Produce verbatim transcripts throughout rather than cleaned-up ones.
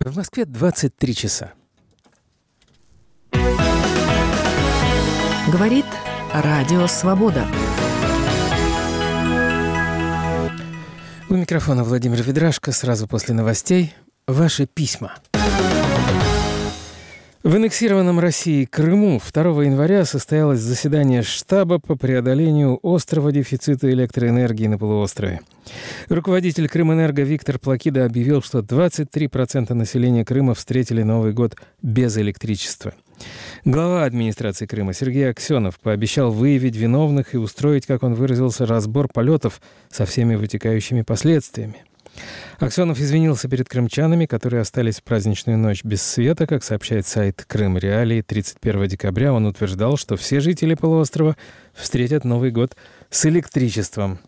В Москве двадцать три часа. Говорит Радио Свобода. У микрофона Владимир Ведрашко. Сразу после новостей ваши письма. В аннексированном Россией Крыму второго января состоялось заседание штаба по преодолению острого дефицита электроэнергии на полуострове. Руководитель Крымэнерго Виктор Плакида объявил, что двадцать три процента населения Крыма встретили Новый год без электричества. Глава администрации Крыма Сергей Аксенов пообещал выявить виновных и устроить, как он выразился, разбор полетов со всеми вытекающими последствиями. Аксенов извинился перед крымчанами, которые остались в праздничную ночь без света. Как сообщает сайт Крым Реалии, тридцать первого декабря он утверждал, что все жители полуострова встретят Новый год с электричеством.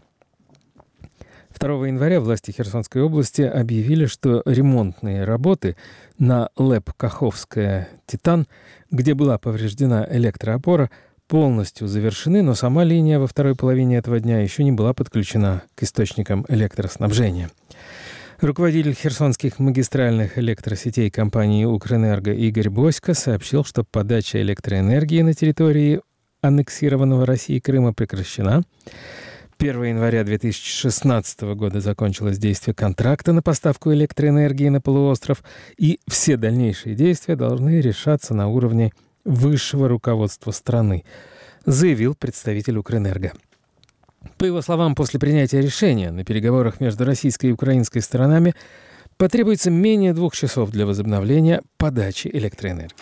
второго января власти Херсонской области объявили, что ремонтные работы на ЛЭП Каховская «Титан», где была повреждена электроопора, полностью завершены, но сама линия во второй половине этого дня еще не была подключена к источникам электроснабжения. Руководитель херсонских магистральных электросетей компании «Укрэнерго» Игорь Боська сообщил, что подача электроэнергии на территории аннексированного Россией Крыма прекращена. первого января две тысячи шестнадцатого года закончилось действие контракта на поставку электроэнергии на полуостров, и все дальнейшие действия должны решаться на уровне высшего руководства страны, заявил представитель «Укрэнерго». По его словам, после принятия решения на переговорах между российской и украинской сторонами потребуется менее двух часов для возобновления подачи электроэнергии.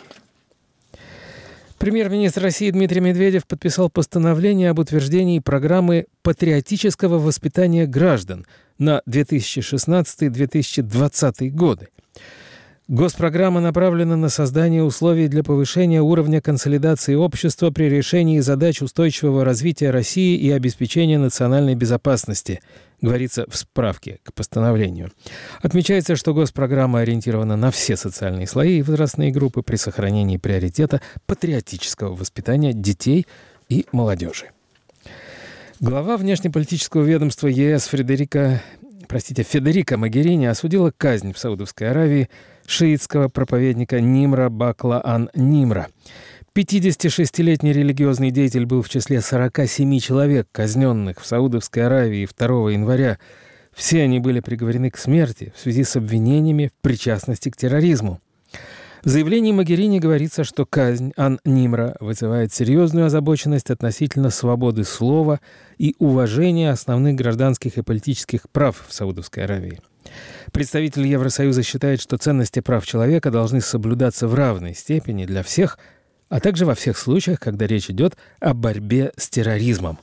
Премьер-министр России Дмитрий Медведев подписал постановление об утверждении программы патриотического воспитания граждан на две тысячи шестнадцатый - две тысячи двадцатый годы. Госпрограмма направлена на создание условий для повышения уровня консолидации общества при решении задач устойчивого развития России и обеспечения национальной безопасности, говорится в справке к постановлению. Отмечается, что госпрограмма ориентирована на все социальные слои и возрастные группы при сохранении приоритета патриотического воспитания детей и молодежи. Глава внешнеполитического ведомства ЕС Фредерика, простите, Федерика Могерини осудила казнь в Саудовской Аравии шиитского проповедника Нимра Бакла ан-Нимра. пятидесятишестилетний религиозный деятель был в числе сорока семи человек, казненных в Саудовской Аравии второго января. Все они были приговорены к смерти в связи с обвинениями в причастности к терроризму. В заявлении Могерини говорится, что казнь ан-Нимра вызывает серьезную озабоченность относительно свободы слова и уважения основных гражданских и политических прав в Саудовской Аравии. Представитель Евросоюза считает, что ценности прав человека должны соблюдаться в равной степени для всех, а также во всех случаях, когда речь идет о борьбе с терроризмом.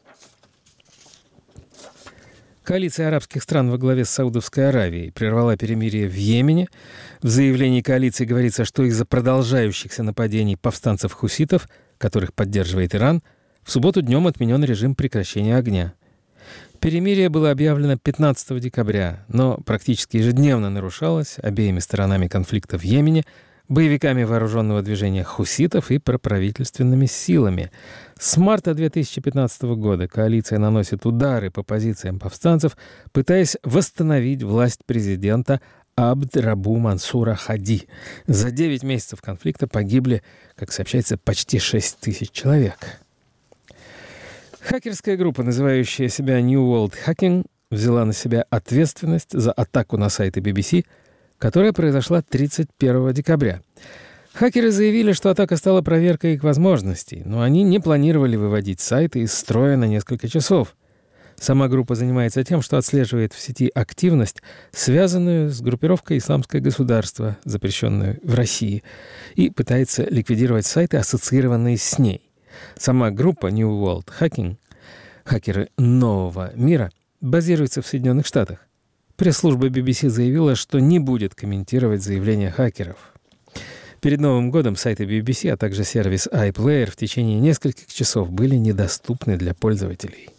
Коалиция арабских стран во главе с Саудовской Аравией прервала перемирие в Йемене. В заявлении коалиции говорится, что из-за продолжающихся нападений повстанцев-хуситов, которых поддерживает Иран, в субботу днем отменен режим прекращения огня. Перемирие было объявлено пятнадцатого декабря, но практически ежедневно нарушалось обеими сторонами конфликта в Йемене, боевиками вооруженного движения хуситов и проправительственными силами. С марта две тысячи пятнадцатого года коалиция наносит удары по позициям повстанцев, пытаясь восстановить власть президента Абд-Рабу Мансура Хади. За девять месяцев конфликта погибли, как сообщается, почти шесть тысяч человек. Хакерская группа, называющая себя New World Hacking, взяла на себя ответственность за атаку на сайты би би си, которая произошла тридцать первого декабря. Хакеры заявили, что атака стала проверкой их возможностей, но они не планировали выводить сайты из строя на несколько часов. Сама группа занимается тем, что отслеживает в сети активность, связанную с группировкой «Исламское государство», запрещенную в России, и пытается ликвидировать сайты, ассоциированные с ней. Сама группа New World Hacking, хакеры нового мира, базируется в Соединенных Штатах. Пресс-служба би би си заявила, что не будет комментировать заявления хакеров. Перед Новым годом сайты би би си, а также сервис iPlayer в течение нескольких часов были недоступны для пользователей.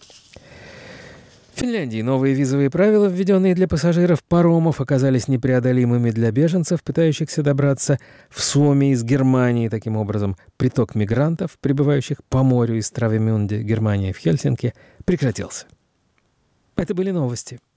В Финляндии новые визовые правила, введенные для пассажиров паромов, оказались непреодолимыми для беженцев, пытающихся добраться в Суоми из Германии. Таким образом, приток мигрантов, прибывающих по морю из Травемюнде, Германия, в Хельсинки, прекратился. Это были новости.